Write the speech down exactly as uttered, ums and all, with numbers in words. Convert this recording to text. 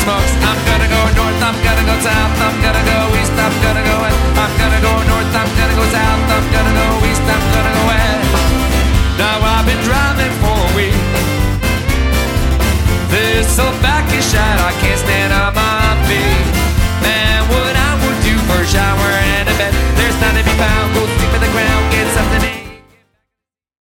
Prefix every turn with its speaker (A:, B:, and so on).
A: smokes. I'm gonna go north, I'm gonna go south, I'm gonna go east, I'm gonna go west. I'm gonna go north, I'm gonna go south, I'm gonna go east, I'm gonna go west. Now I've been driving for a week. This old back is shot, I can't